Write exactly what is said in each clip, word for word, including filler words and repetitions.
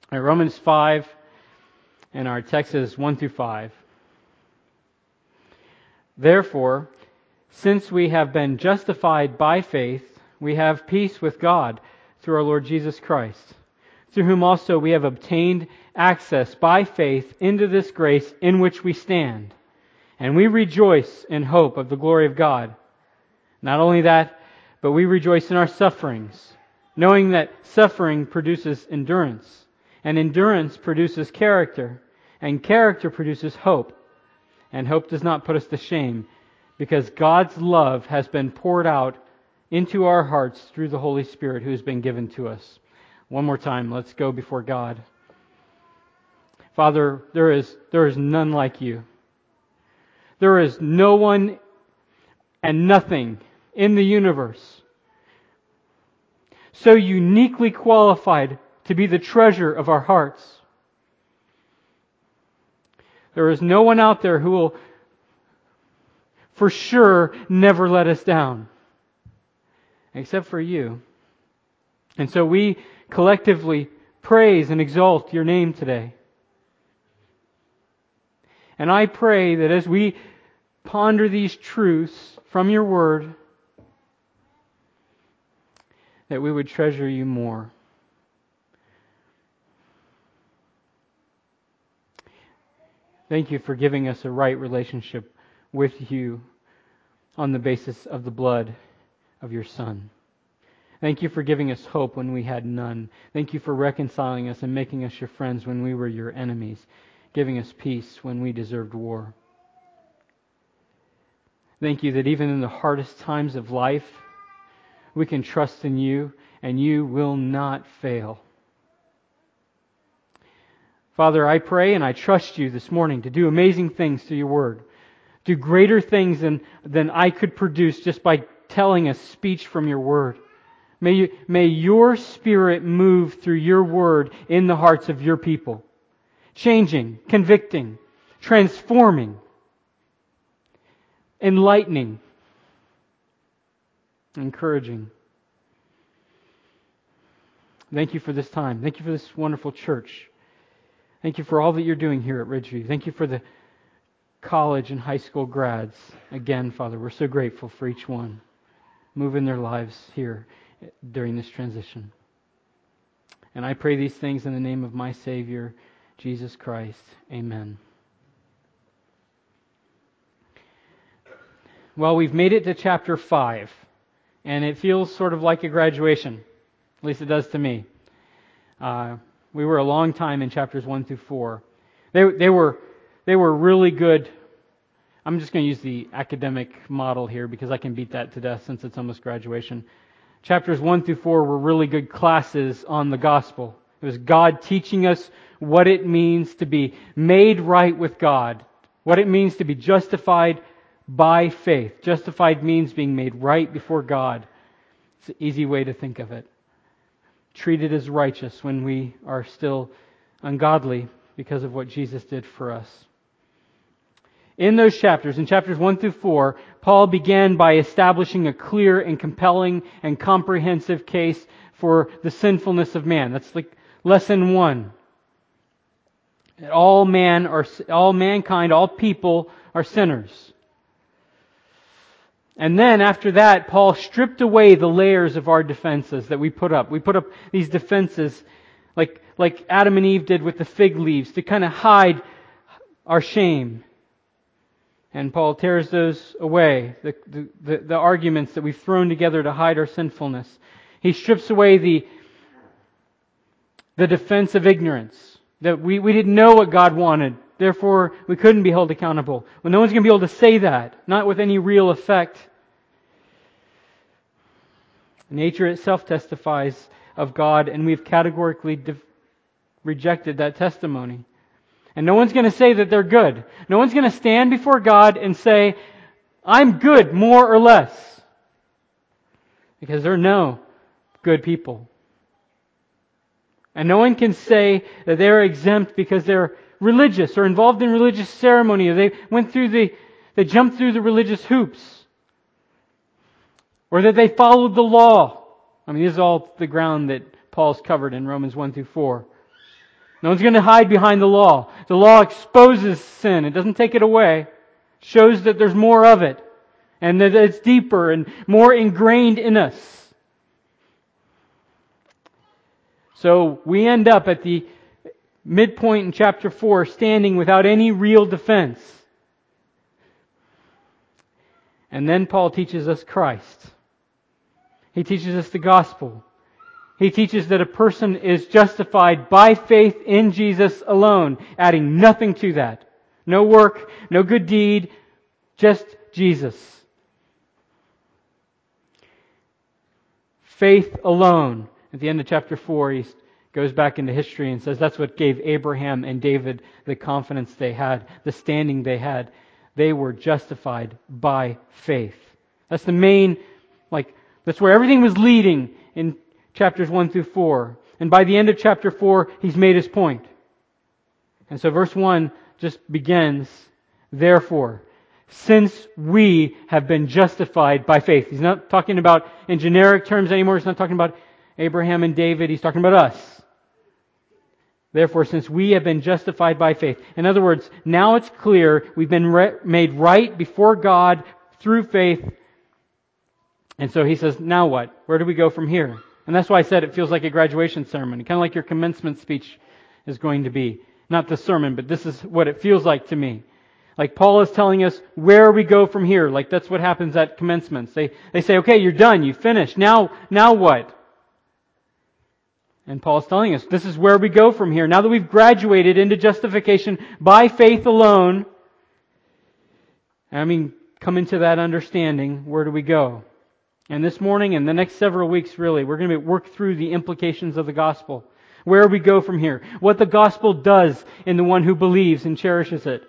All right, Romans five, and our text is one through five. Therefore, since we have been justified by faith, we have peace with God through our Lord Jesus Christ, through whom also we have obtained access by faith into this grace in which we stand. And we rejoice in hope of the glory of God. Not only that, but we rejoice in our sufferings, knowing that suffering produces endurance, and endurance produces character, and character produces hope. And hope does not put us to shame, because God's love has been poured out into our hearts through the Holy Spirit who has been given to us. One more time, let's go before God. Father, there is, there is none like you. There is no one and nothing in the universe so uniquely qualified to be the treasure of our hearts. There is no one out there who will for sure never let us down, except for you. And so we collectively praise and exalt your name today. And I pray that as we ponder these truths from your word, that we would treasure you more. Thank you for giving us a right relationship with you on the basis of the blood of your Son. Thank you for giving us hope when we had none. Thank you for reconciling us and making us your friends when we were your enemies, giving us peace when we deserved war. Thank you that even in the hardest times of life, we can trust in you and you will not fail. Father, I pray and I trust you this morning to do amazing things through your word. Do greater things than, than I could produce just by telling a speech from your word. May you, may your Spirit move through your word in the hearts of your people. Changing, convicting, transforming, enlightening, encouraging. Thank you for this time. Thank you for this wonderful church. Thank you for all that you're doing here at Ridgeview. Thank you for the college and high school grads. Again, Father, we're so grateful for each one. Move in their lives here during this transition. And I pray these things in the name of my Savior, Jesus Christ. Amen. Well, we've made it to chapter five, and it feels sort of like a graduation. At least it does to me. Uh, we were a long time in chapters one through four. They, they were they were really good. I'm just going to use the academic model here because I can beat that to death since it's almost graduation. Chapters one through four were really good classes on the gospel. It was God teaching us what it means to be made right with God, what it means to be justified by faith. Justified means being made right before God. It's an easy way to think of it. Treated as righteous when we are still ungodly because of what Jesus did for us. In those chapters, in chapters one through four, Paul began by establishing a clear and compelling and comprehensive case for the sinfulness of man. That's like lesson one. That all man are, all mankind, all people are sinners. And then after that, Paul stripped away the layers of our defenses that we put up. We put up these defenses like, like Adam and Eve did with the fig leaves to kind of hide our shame. And Paul tears those away, the, the, the, the arguments that we've thrown together to hide our sinfulness. He strips away the, the defense of ignorance, that we, we didn't know what God wanted, therefore we couldn't be held accountable. Well, no one's going to be able to say that, not with any real effect. Nature itself testifies of God, and we've categorically de- rejected that testimony. And no one's going to say that they're good. No one's going to stand before God and say, I'm good, more or less. Because there are no good people. And no one can say that they're exempt because they're religious or involved in religious ceremony, or they went through the, they jumped through the religious hoops, or that they followed the law. I mean, this is all the ground that Paul's covered in Romans one through four. No one's going to hide behind the law. The law exposes sin. It doesn't take it away. It shows that there's more of it. And that it's deeper and more ingrained in us. So we end up at the midpoint in chapter four, standing without any real defense. And then Paul teaches us Christ. He teaches us the gospel. He teaches that a person is justified by faith in Jesus alone, adding nothing to that. No work, no good deed, just Jesus. Faith alone. At the end of chapter four, he goes back into history and says that's what gave Abraham and David the confidence they had, the standing they had. They were justified by faith. That's the main, like, that's where everything was leading in chapters one through four. And by the end of chapter four, he's made his point. And so verse one just begins, therefore, since we have been justified by faith. He's not talking about in generic terms anymore. He's not talking about Abraham and David. He's talking about us. Therefore, since we have been justified by faith. In other words, now it's clear we've been re- made right before God through faith. And so he says, now what? Where do we go from here? And that's why I said it feels like a graduation ceremony. Kind of like your commencement speech is going to be. Not the sermon, but this is what it feels like to me. Like Paul is telling us where we go from here. Like that's what happens at commencements. They they say, okay, you're done, you finished. Now, now what? And Paul's telling us this is where we go from here. Now that we've graduated into justification by faith alone, I mean, come into that understanding, where do we go? And this morning and the next several weeks, really, we're going to work through the implications of the gospel. Where we go from here. What the gospel does in the one who believes and cherishes it.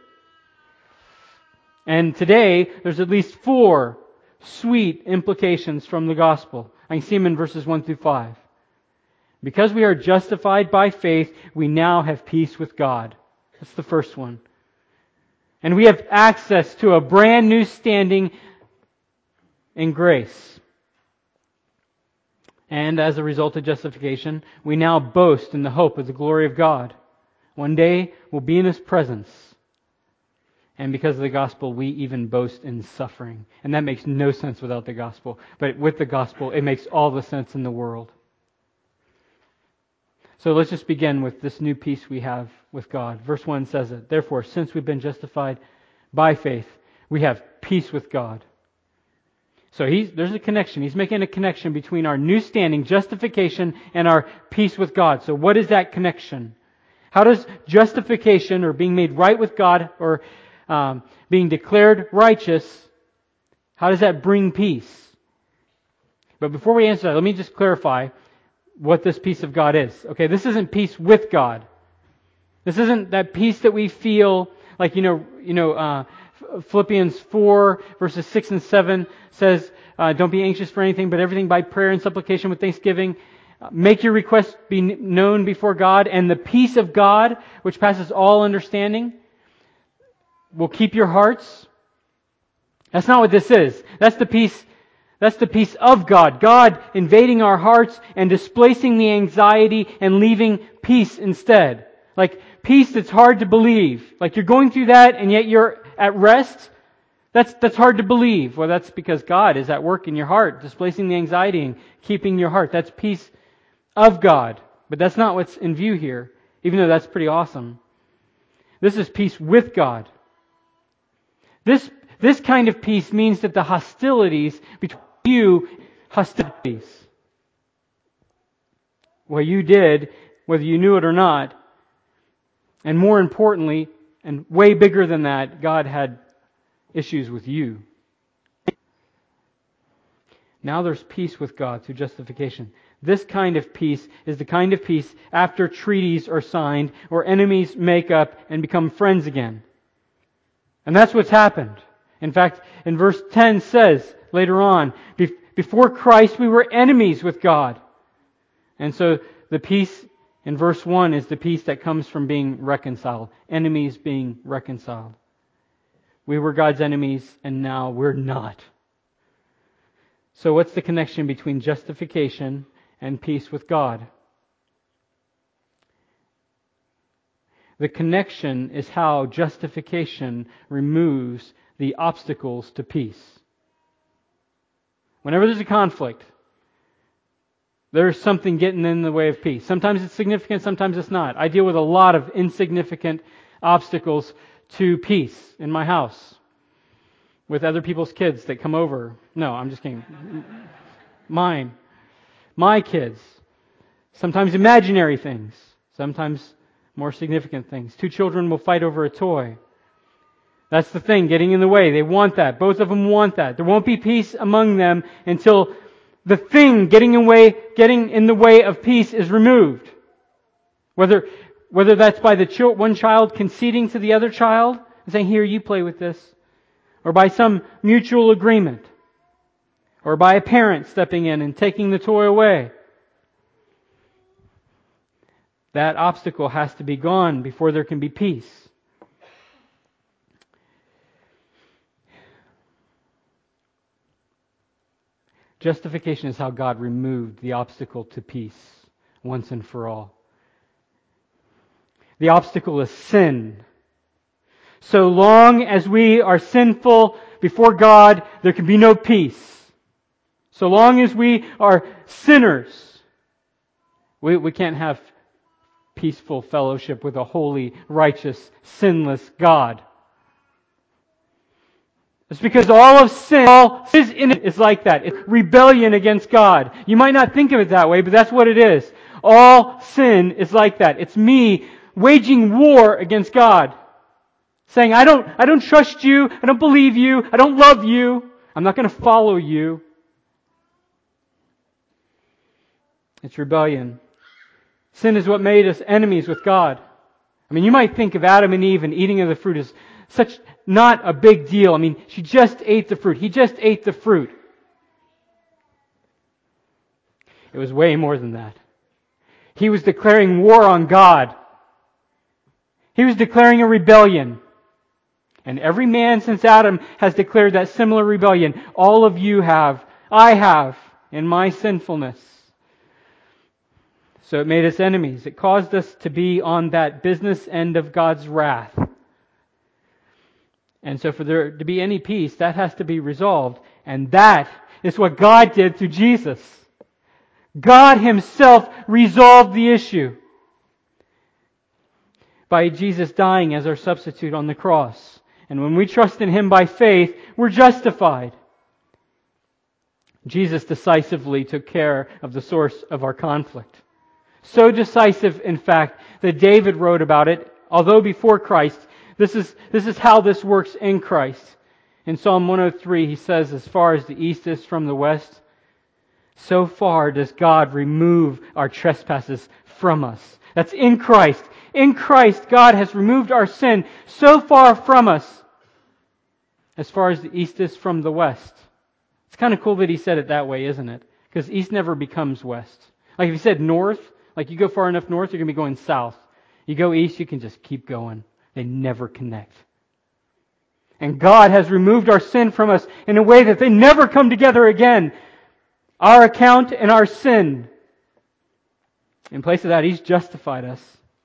And today, there's at least four sweet implications from the gospel. I can see them in verses one through five. Because we are justified by faith, we now have peace with God. That's the first one. And we have access to a brand new standing in grace. And as a result of justification, we now boast in the hope of the glory of God. One day, we'll be in His presence. And because of the gospel, we even boast in suffering. And that makes no sense without the gospel. But with the gospel, it makes all the sense in the world. So let's just begin with this new peace we have with God. Verse one says it. Therefore, since we've been justified by faith, we have peace with God. So he's, there's a connection. He's making a connection between our new standing, justification, and our peace with God. So what is that connection? How does justification, or being made right with God, or um, being declared righteous, how does that bring peace? But before we answer that, let me just clarify what this peace of God is. Okay, this isn't peace with God. This isn't that peace that we feel like, you know, you know, uh, Philippians four verses six and seven says, uh, don't be anxious for anything, but everything by prayer and supplication with thanksgiving. Uh, make your requests be known before God, and the peace of God, which passes all understanding, will keep your hearts. That's not what this is. That's the peace, that's the peace of God. God invading our hearts and displacing the anxiety and leaving peace instead. Like peace that's hard to believe. Like you're going through that and yet you're at rest. That's that's hard to believe. Well, that's because God is at work in your heart, displacing the anxiety and keeping your heart. That's peace of God. But that's not what's in view here, even though that's pretty awesome. This is peace with God. This this kind of peace means that the hostilities between you, hostilities, what you did, whether you knew it or not, and more importantly, and way bigger than that, God had issues with you. Now there's peace with God through justification. This kind of peace is the kind of peace after treaties are signed or enemies make up and become friends again. And that's what's happened. In fact, in verse ten says later on, before Christ we were enemies with God. And so the peace in verse one is the peace that comes from being reconciled. Enemies being reconciled. We were God's enemies and now we're not. So what's the connection between justification and peace with God? The connection is how justification removes the obstacles to peace. Whenever there's a conflict, there's something getting in the way of peace. Sometimes it's significant, sometimes it's not. I deal with a lot of insignificant obstacles to peace in my house with other people's kids that come over. No, I'm just kidding. Mine. My kids. Sometimes imaginary things. Sometimes more significant things. Two children will fight over a toy. That's the thing, getting in the way. They want that. Both of them want that. There won't be peace among them until the thing getting in, way, getting in the way of peace is removed. Whether, whether that's by the ch- one child conceding to the other child and saying, here, you play with this. Or by some mutual agreement. Or by a parent stepping in and taking the toy away. That obstacle has to be gone before there can be peace. Justification is how God removed the obstacle to peace once and for all. The obstacle is sin. So long as we are sinful before God, there can be no peace. So long as we are sinners, we, we can't have peaceful fellowship with a holy, righteous, sinless God. It's because all of sin, all is in it is like that. It's rebellion against God. You might not think of it that way, but that's what it is. All sin is like that. It's me waging war against God. Saying, I don't, I don't trust you, I don't believe you, I don't love you, I'm not going to follow you. It's rebellion. Sin is what made us enemies with God. I mean, you might think of Adam and Eve and eating of the fruit as such not a big deal. I mean, she just ate the fruit. He just ate the fruit. It was way more than that. He was declaring war on God. He was declaring a rebellion. And every man since Adam has declared that similar rebellion. All of you have. I have in my sinfulness. So it made us enemies. It caused us to be on that business end of God's wrath. And so for there to be any peace, that has to be resolved. And that is what God did through Jesus. God Himself resolved the issue by Jesus dying as our substitute on the cross. And when we trust in Him by faith, we're justified. Jesus decisively took care of the source of our conflict. So decisive, in fact, that David wrote about it, although before Christ. This is, this is how this works in Christ. In Psalm one oh three, he says, as far as the east is from the west, so far does God remove our trespasses from us. That's in Christ. In Christ, God has removed our sin so far from us, as far as the east is from the west. It's kind of cool that he said it that way, isn't it? Because east never becomes west. Like if he said north, like you go far enough north, you're going to be going south. You go east, you can just keep going. They never connect. And God has removed our sin from us in a way that they never come together again. Our account and our sin. In place of that, He's justified us.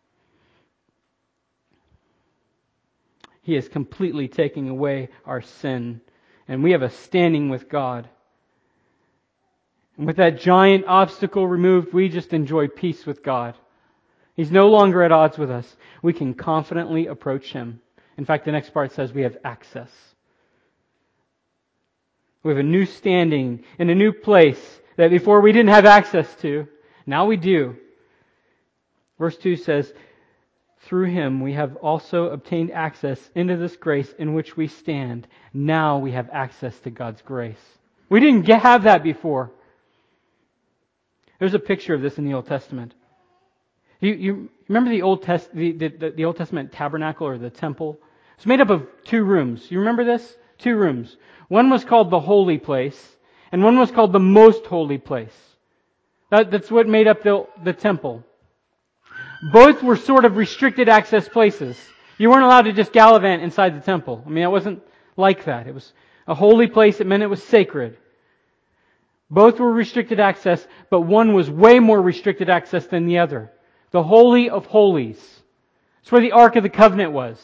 He is completely taking away our sin. And we have a standing with God. And with that giant obstacle removed, we just enjoy peace with God. He's no longer at odds with us. We can confidently approach Him. In fact, the next part says we have access. We have a new standing in a new place that before we didn't have access to. Now we do. Verse two says, through Him we have also obtained access into this grace in which we stand. Now we have access to God's grace. We didn't get, have that before. There's a picture of this in the Old Testament. You, you remember the Old Test the, the, the Old Testament tabernacle or the temple? It's made up of two rooms. You remember this? Two rooms. One was called the holy place, and one was called the most holy place. That, that's what made up the, the temple. Both were sort of restricted access places. You weren't allowed to just gallivant inside the temple. I mean, it wasn't like that. It was a holy place. It meant it was sacred. Both were restricted access, but one was way more restricted access than the other. The Holy of Holies. It's where the Ark of the Covenant was.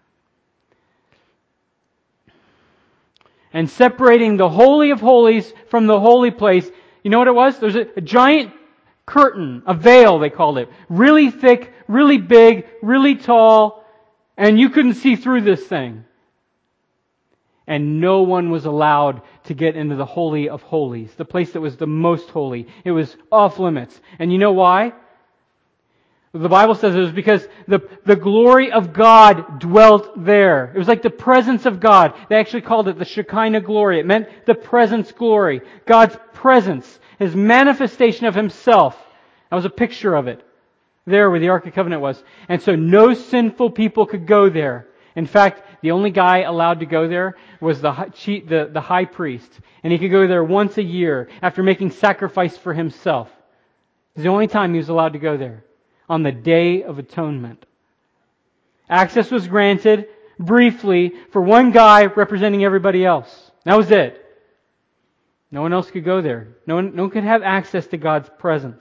And separating the Holy of Holies from the holy place, you know what it was? There's a, a giant curtain, a veil they called it. Really thick, really big, really tall, and you couldn't see through this thing. And no one was allowed to get into the Holy of Holies, the place that was the most holy. It was off limits. And you know why? The Bible says it was because the, the glory of God dwelt there. It was like the presence of God. They actually called it the Shekinah glory. It meant the presence glory. God's presence, His manifestation of Himself. That was a picture of it. There where the Ark of the Covenant was. And so no sinful people could go there. In fact, the only guy allowed to go there was the, the, the high priest. And he could go there once a year after making sacrifice for himself. It was the only time he was allowed to go there. On the Day of Atonement. Access was granted briefly for one guy representing everybody else. That was it. No one else could go there. No one, no one could have access to God's presence.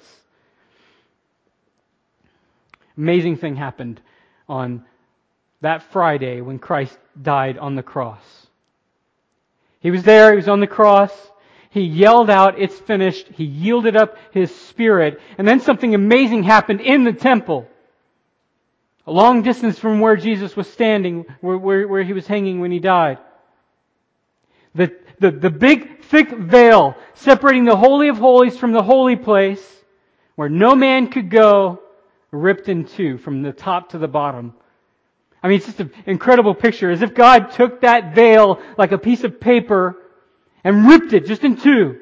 Amazing thing happened on that Friday when Christ died on the cross. He was there, He was on the cross. He yelled out, "It's finished." He yielded up His Spirit. And then something amazing happened in the temple. A long distance from where Jesus was standing, where, where, where He was hanging when He died. The, the, the big, thick veil separating the Holy of Holies from the holy place, where no man could go, ripped in two from the top to the bottom. I mean, it's just an incredible picture. As if God took that veil like a piece of paper and ripped it just in two.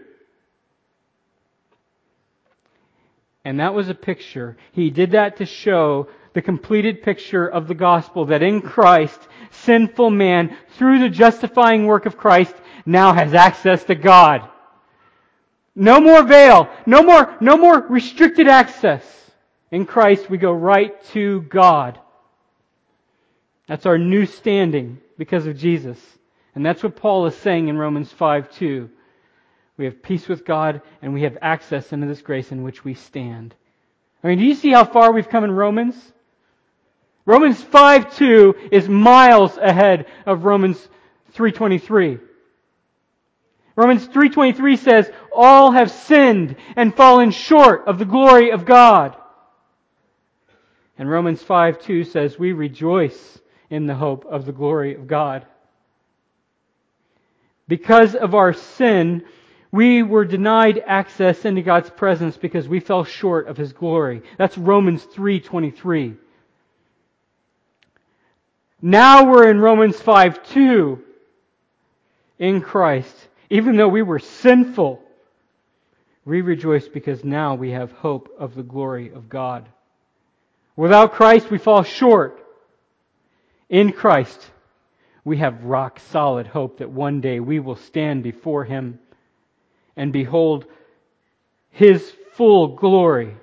And that was a picture. He did that to show the completed picture of the gospel, that in Christ, sinful man, through the justifying work of Christ, now has access to God. No more veil. No more, no more restricted access. In Christ, we go right to God. That's our new standing because of Jesus. And that's what Paul is saying in Romans five two. We have peace with God and we have access into this grace in which we stand. I mean, do you see how far we've come in Romans? Romans five two is miles ahead of Romans three twenty-three. Romans three twenty-three says, "All have sinned and fallen short of the glory of God." And Romans five two says, "We rejoice in the hope of the glory of God." Because of our sin, we were denied access into God's presence because we fell short of His glory. That's Romans three twenty-three. Now we're in Romans five two. In Christ, even though we were sinful, we rejoice because now we have hope of the glory of God. Without Christ, we fall short. In Christ, we have rock solid hope that one day we will stand before Him and behold His full glory.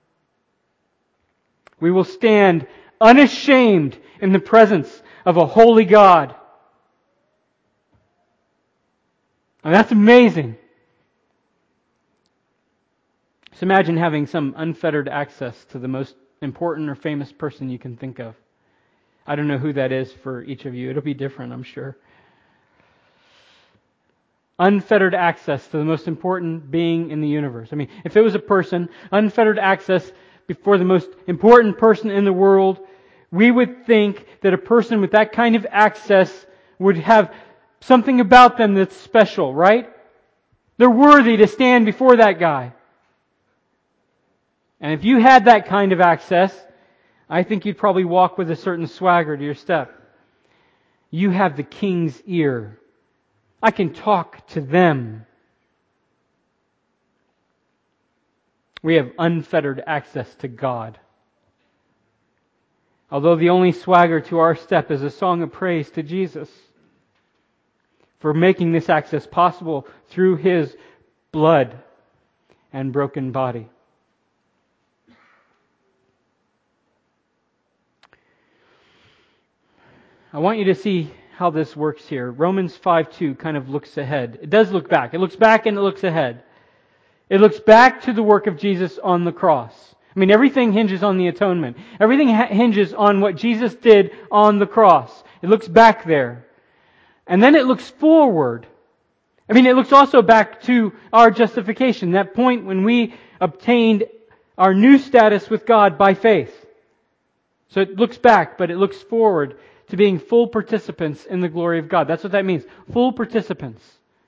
We will stand unashamed in the presence of a holy God. And that's amazing. Just imagine having some unfettered access to the most important or famous person you can think of. I don't know who that is for each of you. It'll be different, I'm sure. Unfettered access to the most important being in the universe. I mean, if it was a person, unfettered access before the most important person in the world, we would think that a person with that kind of access would have something about them that's special, right? They're worthy to stand before that guy. And if you had that kind of access, I think you'd probably walk with a certain swagger to your step. You have the King's ear. I can talk to them. We have unfettered access to God. Although the only swagger to our step is a song of praise to Jesus for making this access possible through His blood and broken body. I want you to see how this works here. Romans five two kind of looks ahead. It does look back. It looks back and it looks ahead. It looks back to the work of Jesus on the cross. I mean, everything hinges on the atonement. Everything ha- hinges on what Jesus did on the cross. It looks back there. And then it looks forward. I mean, it looks also back to our justification, that point when we obtained our new status with God by faith. So it looks back, but it looks forward to being full participants in the glory of God. That's what that means. Full participants.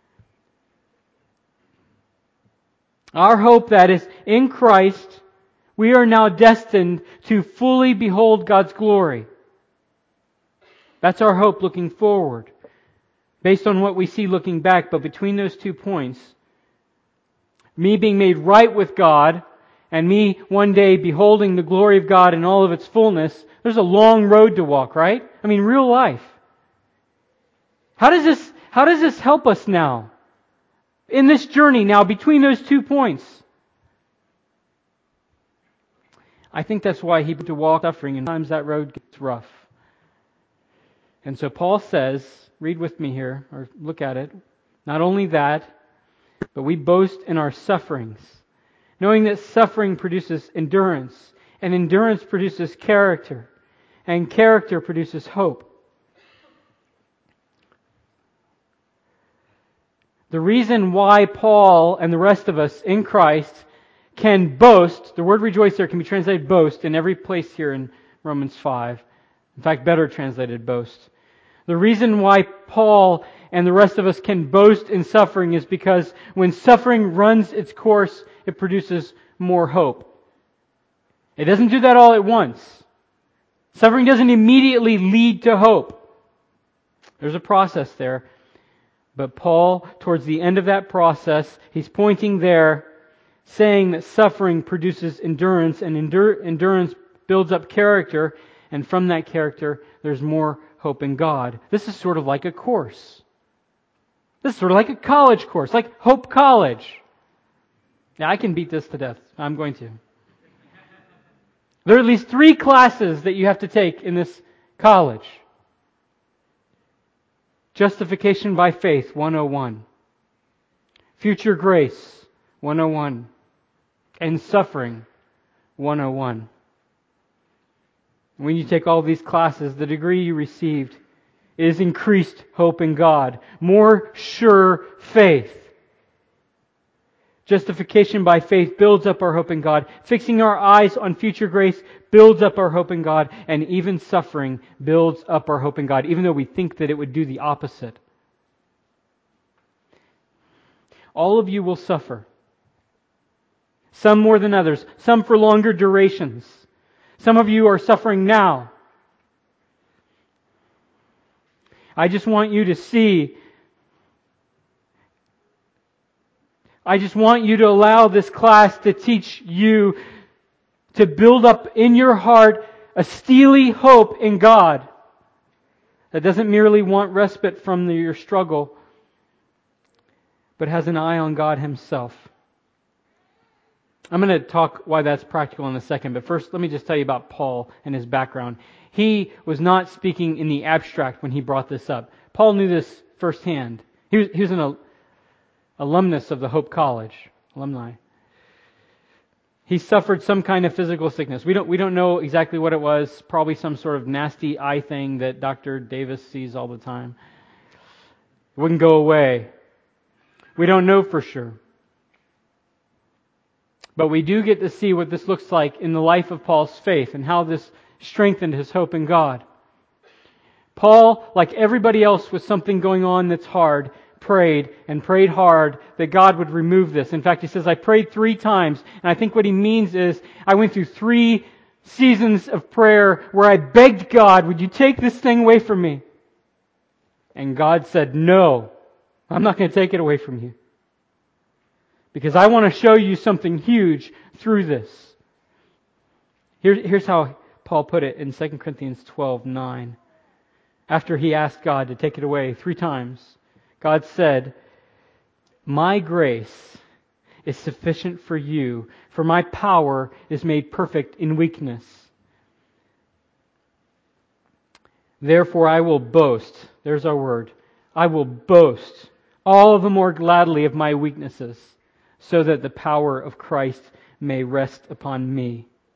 Our hope, that is, in Christ, we are now destined to fully behold God's glory. That's our hope looking forward, based on what we see looking back. But between those two points, me being made right with God and me one day beholding the glory of God in all of its fullness, there's a long road to walk, right? I mean, real life. How does this, how does this help us now? In this journey now, between those two points? I think that's why he to walk suffering, and sometimes that road gets rough. And so Paul says, read with me here, or look at it, not only that, but we boast in our sufferings, knowing that suffering produces endurance, and endurance produces character, and character produces hope. The reason why Paul and the rest of us in Christ can boast, the word rejoice there can be translated boast in every place here in Romans five. In fact, better translated boast. The reason why Paul and the rest of us can boast in suffering is because when suffering runs its course, it produces more hope. It doesn't do that all at once. Suffering doesn't immediately lead to hope. There's a process there. But Paul, towards the end of that process, he's pointing there, saying that suffering produces endurance, and endur- endurance builds up character, and from that character, there's more hope in God. This is sort of like a course. This is sort of like a college course, like Hope College. Now, I can beat this to death. I'm going to. There are at least three classes that you have to take in this college. Justification by faith, one oh one. Future grace, one oh one. And suffering, one oh one. When you take all these classes, the degree you received is increased hope in God, more sure faith. Justification by faith builds up our hope in God. Fixing our eyes on future grace builds up our hope in God. And even suffering builds up our hope in God, even though we think that it would do the opposite. All of you will suffer. Some more than others. Some for longer durations. Some of you are suffering now. I just want you to see I just want you to allow this class to teach you to build up in your heart a steely hope in God that doesn't merely want respite from the, your struggle, but has an eye on God Himself. I'm going to talk why that's practical in a second, but first let me just tell you about Paul and his background. He was not speaking in the abstract when he brought this up. Paul knew this firsthand. He was, he was an alumnus of the Hope College, alumni. He suffered some kind of physical sickness. We don't we don't know exactly what it was. Probably some sort of nasty eye thing that Doctor Davis sees all the time. It wouldn't go away. We don't know for sure. But we do get to see what this looks like in the life of Paul's faith and how this strengthened his hope in God. Paul, like everybody else with something going on that's hard, prayed and prayed hard that God would remove this. In fact, he says, I prayed three times. And I think what he means is, I went through three seasons of prayer where I begged God, would you take this thing away from me? And God said, no, I'm not going to take it away from you. Because I want to show you something huge through this. Here, here's how Paul put it in Second Corinthians twelve nine. After he asked God to take it away three times, God said, my grace is sufficient for you, for my power is made perfect in weakness. Therefore I will boast, there's our word, I will boast all the more gladly of my weaknesses, so that the power of Christ may rest upon me.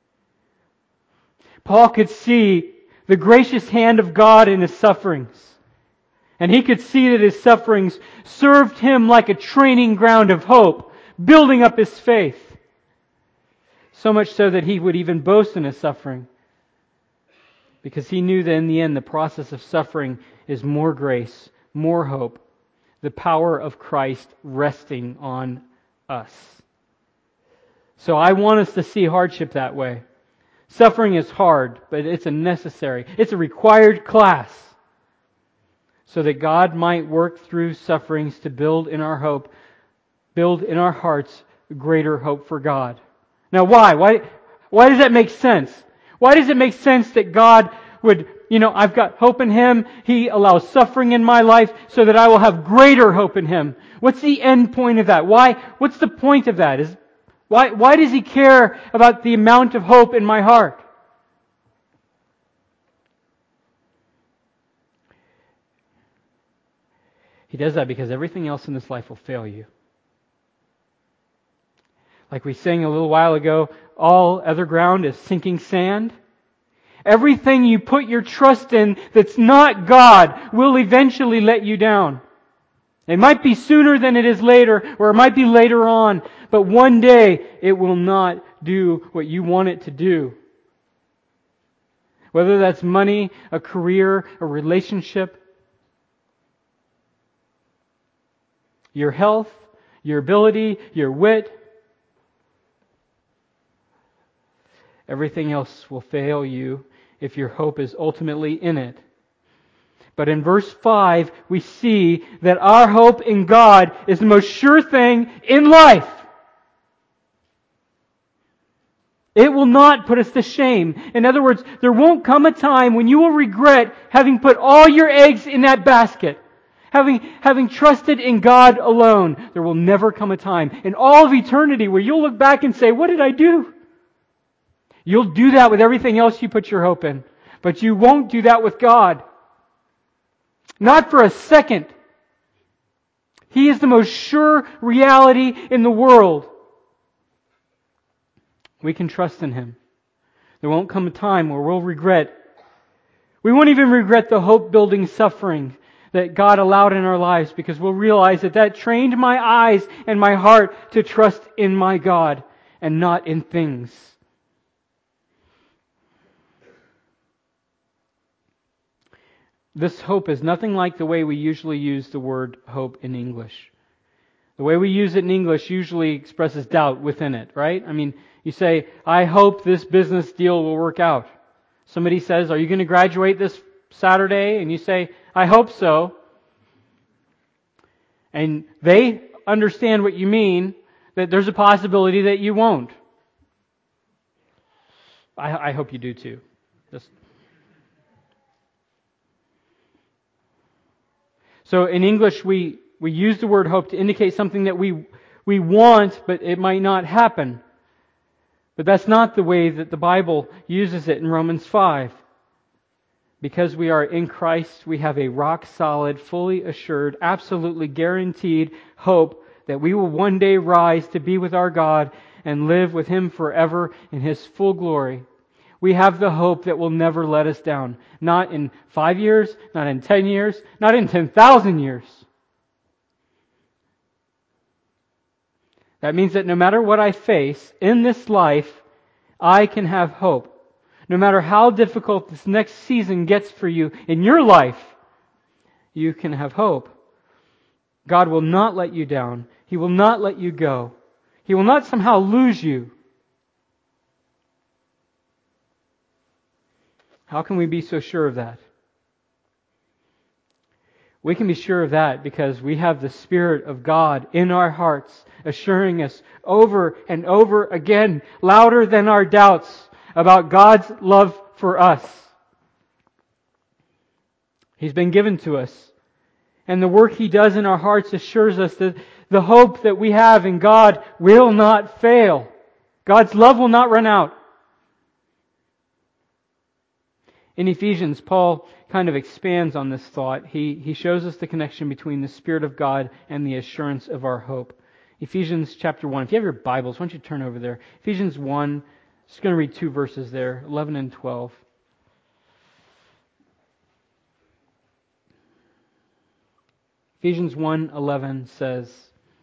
Paul could see the gracious hand of God in his sufferings. And he could see that his sufferings served him like a training ground of hope, building up his faith. So much so that he would even boast in his suffering. Because he knew that in the end, the process of suffering is more grace, more hope, the power of Christ resting on us. So I want us to see hardship that way. Suffering is hard, but it's a necessary, it's a required class. So that God might work through sufferings to build in our hope, build in our hearts greater hope for God. Now why? Why, why does that make sense? Why does it make sense that God would, you know, I've got hope in Him. He allows suffering in my life so that I will have greater hope in Him. What's the end point of that? Why? What's the point of that? Is why, why does He care about the amount of hope in my heart? He does that because everything else in this life will fail you. Like we sang a little while ago, all other ground is sinking sand. Everything you put your trust in that's not God will eventually let you down. It might be sooner than it is later, or it might be later on, but one day it will not do what you want it to do. Whether that's money, a career, a relationship, your health, your ability, your wit, everything else will fail you if your hope is ultimately in it. But in verse five, we see that our hope in God is the most sure thing in life. It will not put us to shame. In other words, there won't come a time when you will regret having put all your eggs in that basket. Having, having trusted in God alone. There will never come a time in all of eternity where you'll look back and say, what did I do? You'll do that with everything else you put your hope in. But you won't do that with God. Not for a second. He is the most sure reality in the world. We can trust in Him. There won't come a time where we'll regret. We won't even regret the hope-building suffering that God allowed in our lives, because we'll realize that that trained my eyes and my heart to trust in my God and not in things. This hope is nothing like the way we usually use the word hope in English. The way we use it in English usually expresses doubt within it, right? I mean, you say, I hope this business deal will work out. Somebody says, are you going to graduate this Saturday? And you say, I hope so. And they understand what you mean, that there's a possibility that you won't. I, I hope you do too. Just So in English, we, we use the word hope to indicate something that we, we want, but it might not happen. But that's not the way that the Bible uses it in Romans five. Because we are in Christ, we have a rock-solid, fully assured, absolutely guaranteed hope that we will one day rise to be with our God and live with Him forever in His full glory. We have the hope that will never let us down. Not in five years, not in ten years, not in ten thousand years. That means that no matter what I face in this life, I can have hope. No matter how difficult this next season gets for you in your life, you can have hope. God will not let you down. He will not let you go. He will not somehow lose you. How can we be so sure of that? We can be sure of that because we have the Spirit of God in our hearts, assuring us over and over again, louder than our doubts, about God's love for us. He's been given to us. And the work He does in our hearts assures us that the hope that we have in God will not fail. God's love will not run out. In Ephesians, Paul kind of expands on this thought. He, he shows us the connection between the Spirit of God and the assurance of our hope. Ephesians chapter one. If you have your Bibles, why don't you turn over there? Ephesians one, Just going to read two verses there, eleven and twelve. Ephesians one eleven says,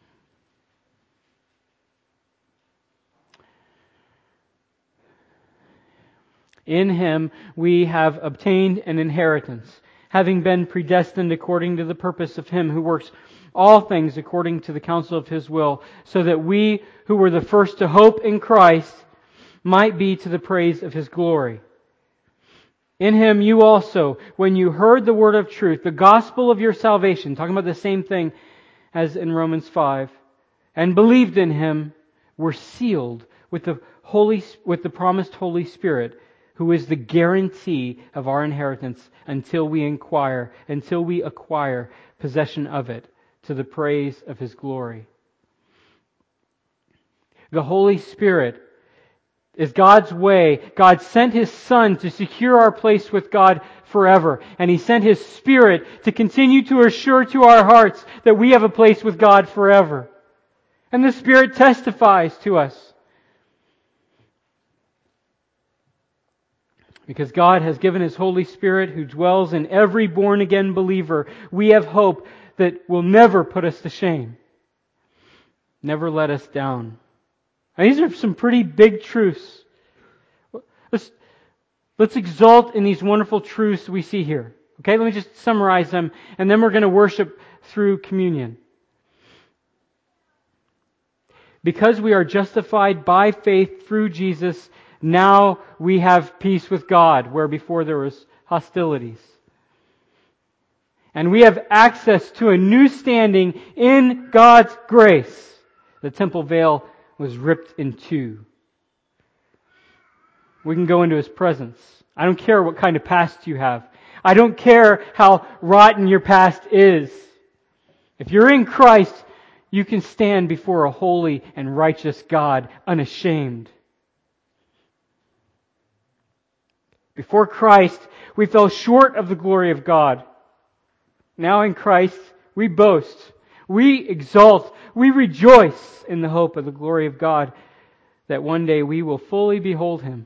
"In Him we have obtained an inheritance, having been predestined according to the purpose of Him who works all things according to the counsel of His will, so that we who were the first to hope in Christ might be to the praise of His glory. In Him you also, when you heard the word of truth, the gospel of your salvation," talking about the same thing as in Romans five, "and believed in Him, were sealed with the Holy, with the promised Holy Spirit, who is the guarantee of our inheritance until we inquire, until we acquire possession of it, to the praise of His glory." The Holy Spirit is God's way. God sent His Son to secure our place with God forever. And He sent His Spirit to continue to assure to our hearts that we have a place with God forever. And the Spirit testifies to us. Because God has given His Holy Spirit who dwells in every born-again believer, we have hope that will never put us to shame. Never let us down. Now, these are some pretty big truths. Let's, let's exalt in these wonderful truths we see here. Okay, let me just summarize them, and then we're going to worship through communion. Because we are justified by faith through Jesus, now we have peace with God, where before there was hostilities. And we have access to a new standing in God's grace. The temple veil was ripped in two. We can go into His presence. I don't care what kind of past you have. I don't care how rotten your past is. If you're in Christ, you can stand before a holy and righteous God unashamed. Before Christ, we fell short of the glory of God. Now in Christ, we boast. We exalt. We rejoice in the hope of the glory of God, that one day we will fully behold Him.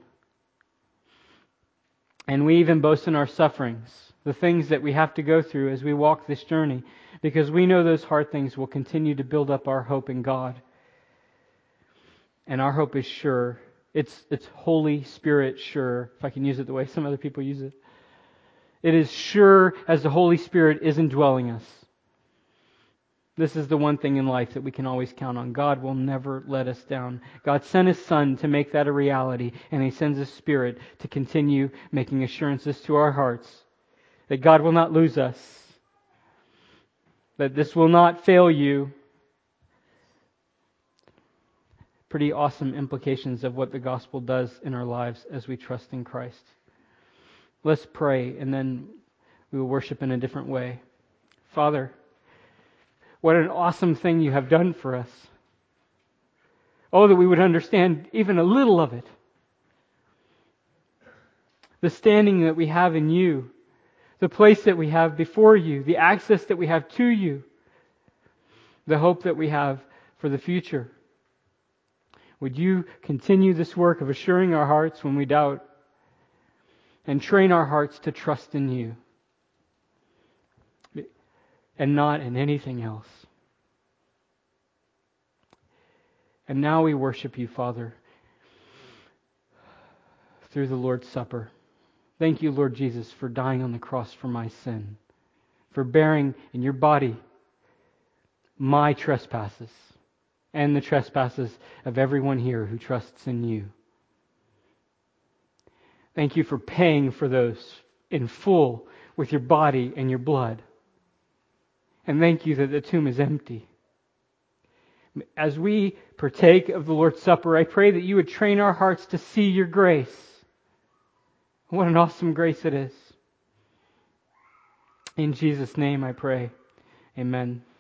And we even boast in our sufferings, the things that we have to go through as we walk this journey, because we know those hard things will continue to build up our hope in God. And our hope is sure. It's, it's Holy Spirit sure, if I can use it the way some other people use it. It is sure as the Holy Spirit is indwelling us. This is the one thing in life that we can always count on. God will never let us down. God sent His Son to make that a reality, and He sends His Spirit to continue making assurances to our hearts that God will not lose us, that this will not fail you. Pretty awesome implications of what the gospel does in our lives as we trust in Christ. Let's pray, and then we will worship in a different way. Father, what an awesome thing You have done for us. Oh, that we would understand even a little of it. The standing that we have in You, the place that we have before You, the access that we have to You, the hope that we have for the future. Would You continue this work of assuring our hearts when we doubt, and train our hearts to trust in You and not in anything else. And now we worship You, Father, through the Lord's Supper. Thank You, Lord Jesus, for dying on the cross for my sin, for bearing in Your body my trespasses and the trespasses of everyone here who trusts in You. Thank You for paying for those in full with Your body and Your blood. And thank You that the tomb is empty. As we partake of the Lord's Supper, I pray that You would train our hearts to see Your grace. What an awesome grace it is. In Jesus' name I pray. Amen.